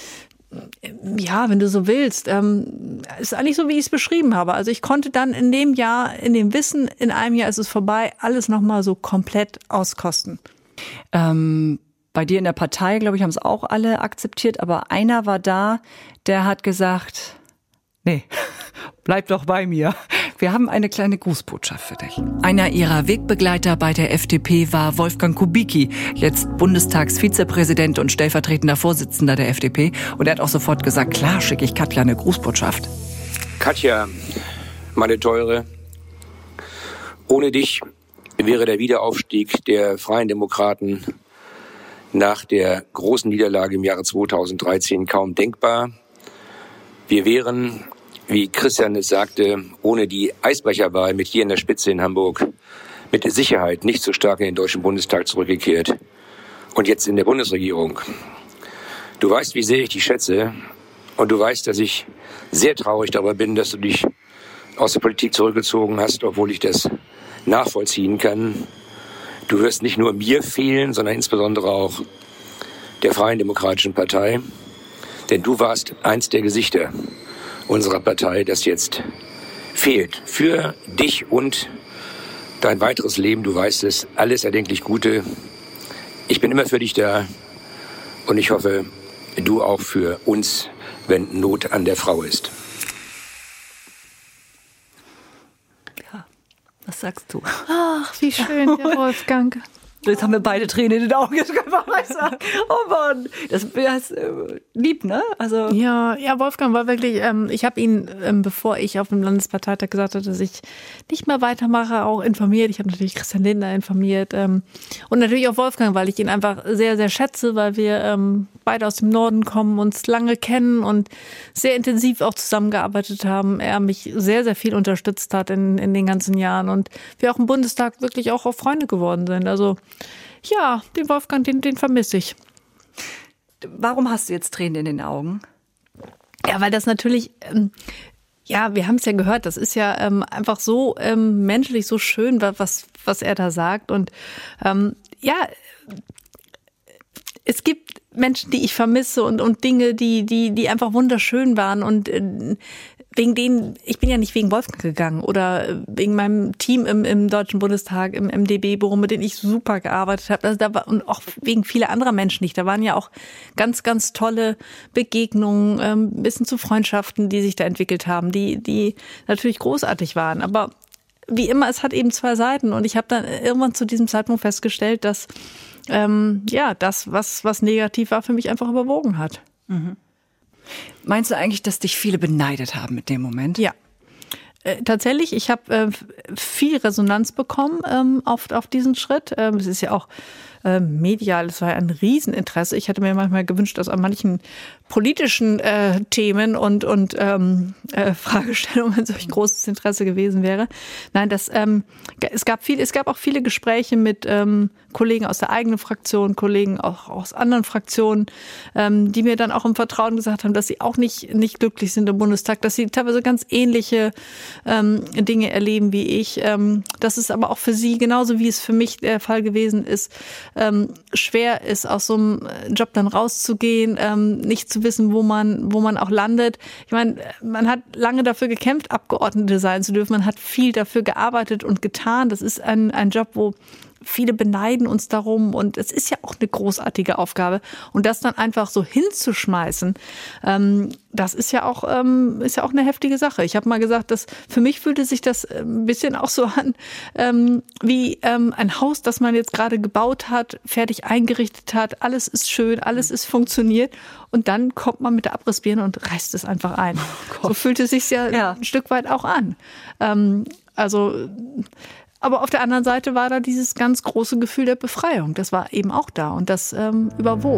Speaker 2: Ja, wenn du so willst. Ist eigentlich so, wie ich es beschrieben habe. Also ich konnte dann in dem Jahr, in dem Wissen, in einem Jahr ist es vorbei, alles nochmal so komplett auskosten.
Speaker 1: Bei dir in der Partei, glaube ich, haben es auch alle akzeptiert. Aber einer war da, der hat gesagt, nee, bleib doch bei mir. Wir haben eine kleine Grußbotschaft für dich. Einer ihrer Wegbegleiter bei der FDP war Wolfgang Kubicki, jetzt Bundestagsvizepräsident und stellvertretender Vorsitzender der FDP. Und er hat auch sofort gesagt, klar, schicke ich Katja eine Grußbotschaft.
Speaker 4: Katja, meine Teure, ohne dich wäre der Wiederaufstieg der Freien Demokraten nach der großen Niederlage im Jahre 2013 kaum denkbar. Wir wären, wie Christian es sagte, ohne die Eisbrecherwahl mit dir in der Spitze in Hamburg mit Sicherheit nicht so stark in den Deutschen Bundestag zurückgekehrt. Und jetzt in der Bundesregierung. Du weißt, wie sehr ich dich schätze. Und du weißt, dass ich sehr traurig darüber bin, dass du dich aus der Politik zurückgezogen hast, obwohl ich das nachvollziehen kann. Du wirst nicht nur mir fehlen, sondern insbesondere auch der Freien Demokratischen Partei. Denn du warst eins der Gesichter unserer Partei, das jetzt fehlt. Für dich und dein weiteres Leben, du weißt es, alles erdenklich Gute. Ich bin immer für dich da und ich hoffe, du auch für uns, wenn Not an der Frau ist.
Speaker 1: Ja, was sagst du?
Speaker 2: Ach, wie schön, der Wolfgang.
Speaker 1: Jetzt haben wir beide Tränen in den Augen. Jetzt können wir mal sagen, oh Mann, das ist lieb, ne? Also
Speaker 2: ja, Wolfgang war wirklich, ich habe ihn, bevor ich auf dem Landesparteitag gesagt hatte, dass ich nicht mehr weitermache, auch informiert. Ich habe natürlich Christian Lindner informiert und natürlich auch Wolfgang, weil ich ihn einfach sehr, sehr schätze, weil wir beide aus dem Norden kommen, uns lange kennen und sehr intensiv auch zusammengearbeitet haben. Er mich sehr, sehr viel unterstützt hat in den ganzen Jahren und wir auch im Bundestag wirklich auch Freunde geworden sind. Also ja, den Wolfgang, den vermisse ich.
Speaker 1: Warum hast du jetzt Tränen in den Augen?
Speaker 2: Ja, weil das natürlich, ja, wir haben es ja gehört, das ist ja einfach so menschlich so schön, was er da sagt. Und ja, es gibt Menschen, die ich vermisse und Dinge, die einfach wunderschön waren und wegen denen, ich bin ja nicht wegen Wolfgang gegangen oder wegen meinem Team im Deutschen Bundestag, im MdB-Büro, mit denen ich super gearbeitet habe. Also da war, und auch wegen vieler anderer Menschen nicht. Da waren ja auch ganz, ganz tolle Begegnungen, bis hin zu Freundschaften, die sich da entwickelt haben, die natürlich großartig waren. Aber wie immer, es hat eben zwei Seiten. Und ich habe dann irgendwann zu diesem Zeitpunkt festgestellt, dass ja, das, was negativ war, für mich einfach überwogen hat.
Speaker 1: Mhm. Meinst du eigentlich, dass dich viele beneidet haben mit dem Moment?
Speaker 2: Ja. Tatsächlich, ich habe viel Resonanz bekommen auf diesen Schritt. Es ist ja auch medial, es war ein Rieseninteresse. Ich hätte mir manchmal gewünscht, dass an manchen politischen Themen und Fragestellungen ein solch großes Interesse gewesen wäre. Nein, es gab auch viele Gespräche mit Kollegen aus der eigenen Fraktion, Kollegen auch aus anderen Fraktionen, die mir dann auch im Vertrauen gesagt haben, dass sie auch nicht glücklich sind im Bundestag, dass sie teilweise ganz ähnliche Dinge erleben wie ich. Dass es aber auch für sie, genauso wie es für mich der Fall gewesen ist, schwer ist, aus so einem Job dann rauszugehen, nicht zu wissen, wo man auch landet. Ich meine, man hat lange dafür gekämpft, Abgeordnete sein zu dürfen. Man hat viel dafür gearbeitet und getan. Das ist ein Job, wo viele beneiden uns darum und es ist ja auch eine großartige Aufgabe. Und das dann einfach so hinzuschmeißen, das ist ja auch eine heftige Sache. Ich habe mal gesagt, dass für mich fühlte sich das ein bisschen auch so an wie ein Haus, das man jetzt gerade gebaut hat, fertig eingerichtet hat. Alles ist schön, alles ist funktioniert. Und dann kommt man mit der Abrissbirne und reißt es einfach ein. Oh, so fühlt es sich ja ein Stück weit auch an. Aber auf der anderen Seite war da dieses ganz große Gefühl der Befreiung. Das war eben auch da und das überwog.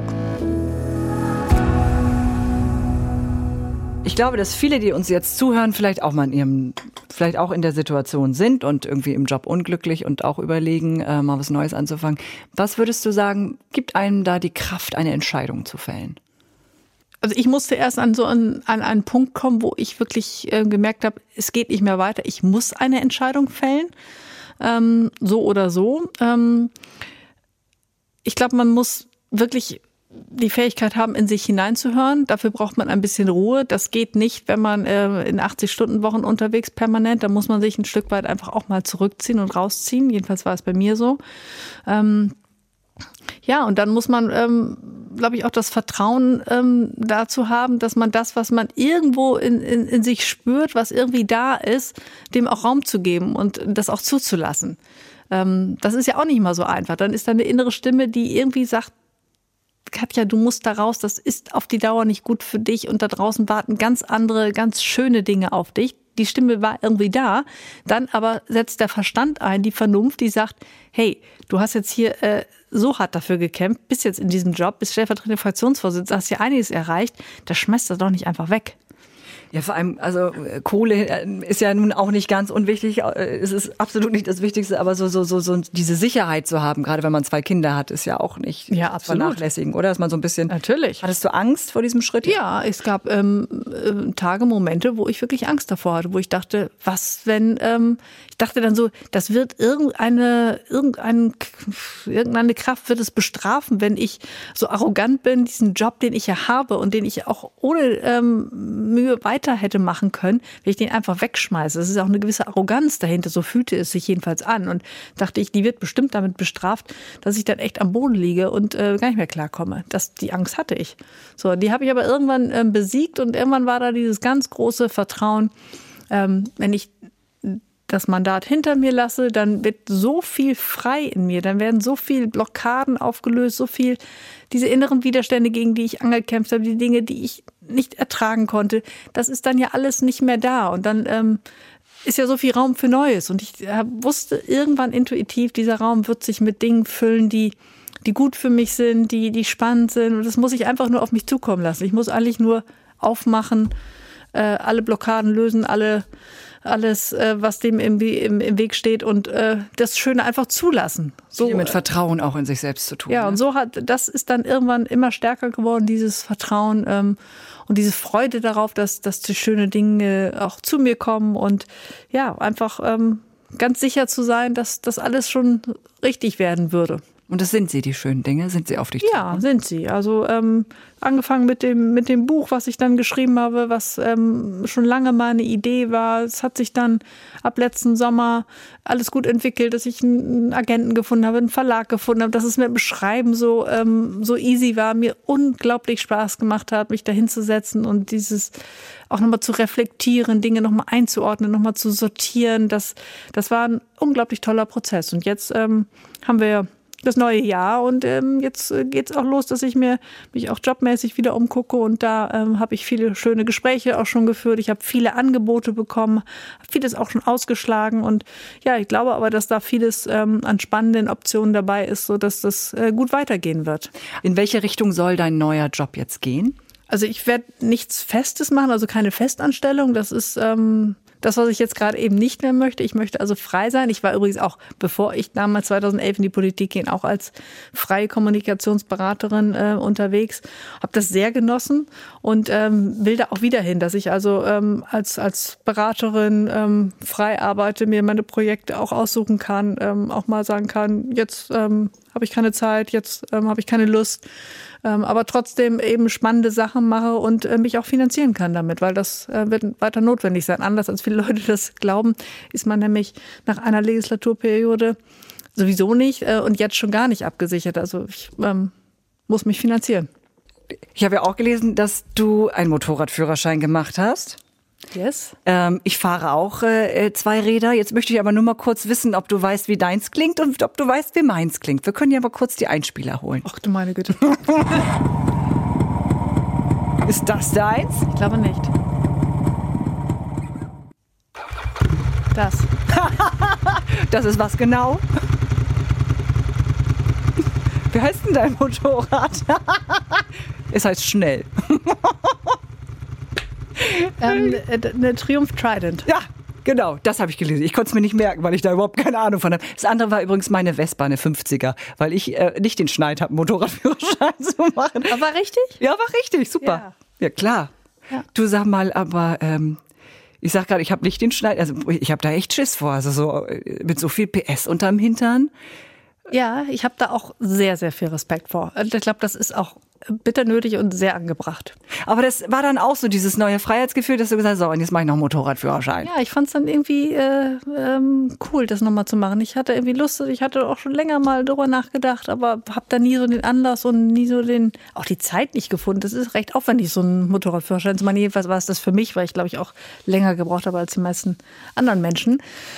Speaker 1: Ich glaube, dass viele, die uns jetzt zuhören, vielleicht auch in der Situation sind und irgendwie im Job unglücklich und auch überlegen, mal was Neues anzufangen. Was würdest du sagen, gibt einem da die Kraft, eine Entscheidung zu fällen?
Speaker 2: Also ich musste erst an einen Punkt kommen, wo ich wirklich gemerkt habe, es geht nicht mehr weiter. Ich muss eine Entscheidung fällen. So oder so. Ich glaube, man muss wirklich die Fähigkeit haben, in sich hineinzuhören. Dafür braucht man ein bisschen Ruhe. Das geht nicht, wenn man in 80-Stunden-Wochen unterwegs permanent. Da muss man sich ein Stück weit einfach auch mal zurückziehen und rausziehen. Jedenfalls war es bei mir so. Ja, und dann muss man, glaube ich, auch das Vertrauen dazu haben, dass man das, was man irgendwo in sich spürt, was irgendwie da ist, dem auch Raum zu geben und das auch zuzulassen. Das ist ja auch nicht mal so einfach. Dann ist da eine innere Stimme, die irgendwie sagt, Katja, du musst da raus, das ist auf die Dauer nicht gut für dich und da draußen warten ganz andere, ganz schöne Dinge auf dich. Die Stimme war irgendwie da, dann aber setzt der Verstand ein, die Vernunft, die sagt, hey, du hast jetzt hier so hart dafür gekämpft, bist jetzt in diesem Job, bist stellvertretender Fraktionsvorsitzender, hast ja einiges erreicht, das schmeißt das doch nicht einfach weg.
Speaker 1: Ja, vor allem, also Kohle ist ja nun auch nicht ganz unwichtig. Es ist absolut nicht das Wichtigste, aber so diese Sicherheit zu haben, gerade wenn man 2 Kinder hat, ist ja auch nicht zu vernachlässigen, oder? Dass man so ein bisschen. Natürlich. Hattest du Angst vor diesem Schritt?
Speaker 2: Ja, es gab Tage, Momente, wo ich wirklich Angst davor hatte, wo ich dachte, was, wenn, ich dachte dann so, das wird irgendeine Kraft wird es bestrafen, wenn ich so arrogant bin, diesen Job, den ich ja habe und den ich auch ohne Mühe weiter hätte machen können, wenn ich den einfach wegschmeiße. Das ist auch eine gewisse Arroganz dahinter, so fühlte es sich jedenfalls an und dachte ich, die wird bestimmt damit bestraft, dass ich dann echt am Boden liege und gar nicht mehr klarkomme. Die Angst hatte ich. So, die habe ich aber irgendwann besiegt und irgendwann war da dieses ganz große Vertrauen, wenn ich das Mandat hinter mir lasse, dann wird so viel frei in mir, dann werden so viel Blockaden aufgelöst, so viel diese inneren Widerstände, gegen die ich angekämpft habe, die Dinge, die ich nicht ertragen konnte, das ist dann ja alles nicht mehr da und dann ist ja so viel Raum für Neues und ich wusste irgendwann intuitiv, dieser Raum wird sich mit Dingen füllen, die gut für mich sind, die spannend sind und das muss ich einfach nur auf mich zukommen lassen. Ich muss eigentlich nur aufmachen, alle Blockaden lösen, alles, was dem im Weg steht und das Schöne einfach zulassen.
Speaker 1: So mit Vertrauen auch in sich selbst zu tun.
Speaker 2: Ja, und das ist dann irgendwann immer stärker geworden, dieses Vertrauen und diese Freude darauf, dass die schönen Dinge auch zu mir kommen und ja, einfach ganz sicher zu sein, dass das alles schon richtig werden würde.
Speaker 1: Und das sind sie, die schönen Dinge? Sind sie auf dich zu?
Speaker 2: Ja, sind sie. Also angefangen mit dem Buch, was ich dann geschrieben habe, was schon lange mal eine Idee war. Es hat sich dann ab letzten Sommer alles gut entwickelt, dass ich einen Agenten gefunden habe, einen Verlag gefunden habe, dass es mit dem Schreiben so easy war, mir unglaublich Spaß gemacht hat, mich da hinzusetzen und dieses auch nochmal zu reflektieren, Dinge nochmal einzuordnen, nochmal zu sortieren. Das war ein unglaublich toller Prozess. Und jetzt haben wir das neue Jahr und jetzt geht's auch los, dass ich mich auch jobmäßig wieder umgucke und da habe ich viele schöne Gespräche auch schon geführt. Ich habe viele Angebote bekommen, habe vieles auch schon ausgeschlagen und ja, ich glaube aber, dass da vieles an spannenden Optionen dabei ist, so dass das gut weitergehen wird.
Speaker 1: In welche Richtung soll dein neuer Job jetzt gehen?
Speaker 2: Also ich werde nichts Festes machen, also keine Festanstellung. Das ist das, was ich jetzt gerade eben nicht mehr möchte. Ich möchte also frei sein. Ich war übrigens auch, bevor ich damals 2011 in die Politik ging, auch als freie Kommunikationsberaterin unterwegs. Habe das sehr genossen und will da auch wieder hin, dass ich also als Beraterin frei arbeite, mir meine Projekte auch aussuchen kann, auch mal sagen kann, jetzt habe ich keine Zeit, jetzt habe ich keine Lust. Aber trotzdem eben spannende Sachen mache und mich auch finanzieren kann damit, weil das wird weiter notwendig sein. Anders als viele Leute das glauben, ist man nämlich nach einer Legislaturperiode sowieso nicht und jetzt schon gar nicht abgesichert. Also ich muss mich finanzieren.
Speaker 1: Ich habe ja auch gelesen, dass du einen Motorradführerschein gemacht hast.
Speaker 2: Yes.
Speaker 1: Ich fahre auch 2 Räder. Jetzt möchte ich aber nur mal kurz wissen, ob du weißt, wie deins klingt und ob du weißt, wie meins klingt. Wir können ja aber kurz die Einspieler holen.
Speaker 2: Ach du meine Güte.
Speaker 1: Ist das deins?
Speaker 2: Ich glaube nicht. Das.
Speaker 1: Das ist was genau? Wie heißt denn dein Motorrad? Es heißt schnell.
Speaker 2: Eine Triumph Trident.
Speaker 1: Ja, genau, das habe ich gelesen. Ich konnte es mir nicht merken, weil ich da überhaupt keine Ahnung von habe. Das andere war übrigens meine Vespa, eine 50er, weil ich nicht den Schneid habe, Motorradführerschein zu machen.
Speaker 2: Aber war richtig?
Speaker 1: Ja, war richtig, super. Ja, klar. Ja. Du sag mal, aber ich sag gerade, ich habe nicht den Schneid, also ich habe da echt Schiss vor, also so mit so viel PS unterm Hintern.
Speaker 2: Ja, ich habe da auch sehr, sehr viel Respekt vor. Ich glaube, das ist auch bitter nötig und sehr angebracht.
Speaker 1: Aber das war dann auch so dieses neue Freiheitsgefühl, dass du gesagt hast, so, und jetzt mache ich noch einen Motorradführerschein.
Speaker 2: Ja, ich fand es dann irgendwie cool, das nochmal zu machen. Ich hatte irgendwie Lust, ich hatte auch schon länger mal darüber nachgedacht, aber habe da nie so den Anlass und nie so auch die Zeit nicht gefunden. Das ist recht aufwendig, so einen Motorradführerschein zu machen. Jedenfalls war es das für mich, weil ich, glaube ich, auch länger gebraucht habe als die meisten anderen Menschen.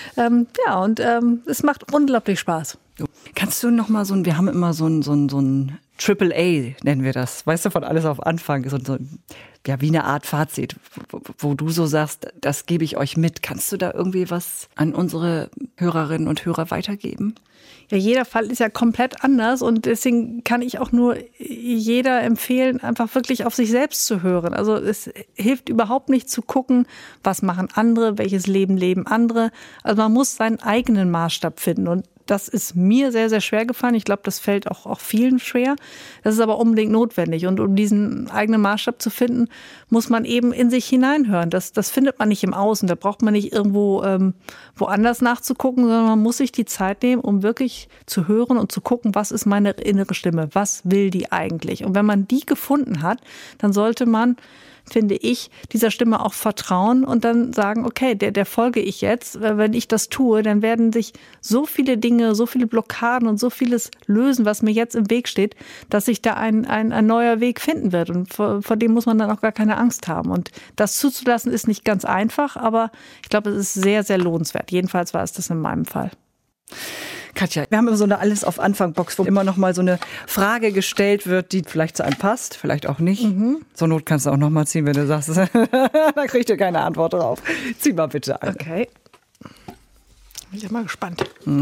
Speaker 2: Es macht unglaublich Spaß.
Speaker 1: Kannst du noch mal wir haben immer so ein AAA, nennen wir das, weißt du, von alles auf Anfang, ja, wie eine Art Fazit, wo du so sagst, das gebe ich euch mit. Kannst du da irgendwie was an unsere Hörerinnen und Hörer weitergeben?
Speaker 2: Ja, jeder Fall ist ja komplett anders und deswegen kann ich auch nur jeder empfehlen, einfach wirklich auf sich selbst zu hören. Also es hilft überhaupt nicht zu gucken, was machen andere, welches Leben leben andere. Also man muss seinen eigenen Maßstab finden und das ist mir sehr, sehr schwer gefallen. Ich glaube, das fällt auch vielen schwer. Das ist aber unbedingt notwendig. Und um diesen eigenen Maßstab zu finden, muss man eben in sich hineinhören. Das findet man nicht im Außen. Da braucht man nicht irgendwo woanders nachzugucken, sondern man muss sich die Zeit nehmen, um wirklich zu hören und zu gucken, was ist meine innere Stimme? Was will die eigentlich? Und wenn man die gefunden hat, dann sollte man, finde ich, dieser Stimme auch vertrauen und dann sagen, okay, der folge ich jetzt. Wenn ich das tue, dann werden sich so viele Dinge, so viele Blockaden und so vieles lösen, was mir jetzt im Weg steht, dass sich da ein neuer Weg finden wird. Und vor dem muss man dann auch gar keine Angst haben. Und das zuzulassen ist nicht ganz einfach, aber ich glaube, es ist sehr, sehr lohnenswert. Jedenfalls war es das in meinem Fall.
Speaker 1: Katja, wir haben immer so eine Alles-auf-Anfang-Box, wo immer noch mal so eine Frage gestellt wird, die vielleicht zu einem passt, vielleicht auch nicht. Zur Not kannst du auch noch mal ziehen, wenn du sagst, da kriegt ihr keine Antwort drauf. Zieh mal bitte eine.
Speaker 2: Okay. Bin ich mal gespannt.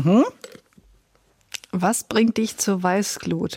Speaker 2: Was bringt dich zur Weißglut?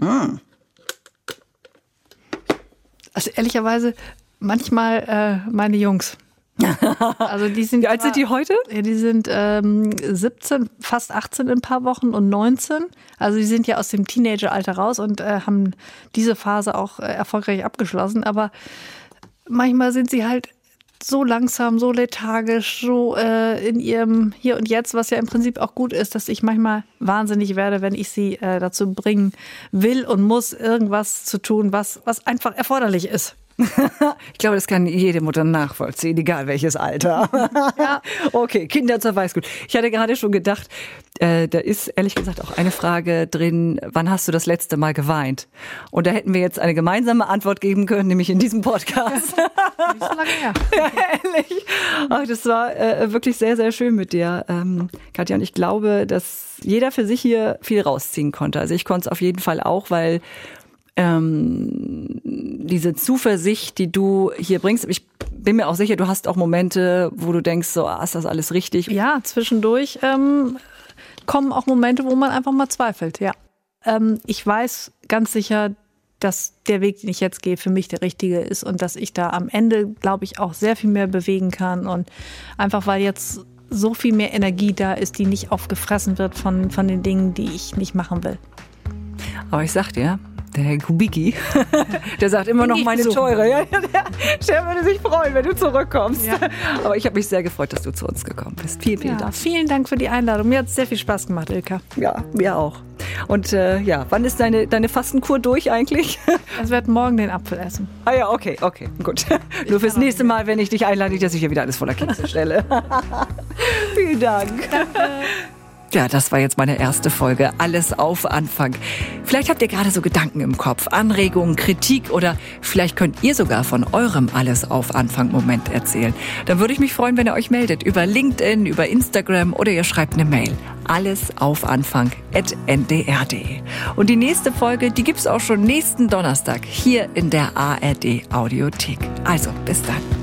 Speaker 2: Also ehrlicherweise manchmal meine Jungs. Also die sind
Speaker 1: Wie alt sind die heute?
Speaker 2: Ja, die sind 17, fast 18 in ein paar Wochen und 19. Also die sind ja aus dem Teenageralter raus und haben diese Phase auch erfolgreich abgeschlossen. Aber manchmal sind sie halt so langsam, so lethargisch, so in ihrem Hier und Jetzt, was ja im Prinzip auch gut ist, dass ich manchmal wahnsinnig werde, wenn ich sie dazu bringen will und muss, irgendwas zu tun, was einfach erforderlich ist.
Speaker 1: Ich glaube, das kann jede Mutter nachvollziehen, egal welches Alter. Ja. Okay, Kinder zur Weißglut. Ich hatte gerade schon gedacht, da ist ehrlich gesagt auch eine Frage drin, wann hast du das letzte Mal geweint? Und da hätten wir jetzt eine gemeinsame Antwort geben können, nämlich in diesem Podcast.
Speaker 2: Nicht so lange her.
Speaker 1: Ja, ehrlich. Ach, das war wirklich sehr, sehr schön mit dir, Katja. Und ich glaube, dass jeder für sich hier viel rausziehen konnte. Also ich konnte es auf jeden Fall auch, weil diese Zuversicht, die du hier bringst, ich bin mir auch sicher, du hast auch Momente, wo du denkst, so, ist das alles richtig?
Speaker 2: Ja, zwischendurch kommen auch Momente, wo man einfach mal zweifelt, ja. Ich weiß ganz sicher, dass der Weg, den ich jetzt gehe, für mich der richtige ist und dass ich da am Ende, glaube ich, auch sehr viel mehr bewegen kann und einfach, weil jetzt so viel mehr Energie da ist, die nicht aufgefressen wird von den Dingen, die ich nicht machen will.
Speaker 1: Aber ich sag dir, der Herr Kubicki, der sagt immer noch meine Teure. Ja, der würde sich freuen, wenn du zurückkommst. Ja. Aber ich habe mich sehr gefreut, dass du zu uns gekommen bist. Vielen, vielen Dank.
Speaker 2: Vielen Dank für die Einladung. Mir hat es sehr viel Spaß gemacht, Ilka.
Speaker 1: Ja, mir auch. Und wann ist deine Fastenkur durch eigentlich?
Speaker 2: Ich werde morgen den Apfel essen.
Speaker 1: Ah ja, okay, gut. Nur fürs nächste Mal, wenn ich dich einlade, dass ich hier wieder alles voller Kekse stelle. Vielen Dank. Danke. Ja, das war jetzt meine erste Folge. Alles auf Anfang. Vielleicht habt ihr gerade so Gedanken im Kopf, Anregungen, Kritik oder vielleicht könnt ihr sogar von eurem Alles auf Anfang-Moment erzählen. Dann würde ich mich freuen, wenn ihr euch meldet über LinkedIn, über Instagram oder ihr schreibt eine Mail. allesaufAnfang@ndr.de. Und die nächste Folge, die gibt's auch schon nächsten Donnerstag hier in der ARD Audiothek. Also, bis dann.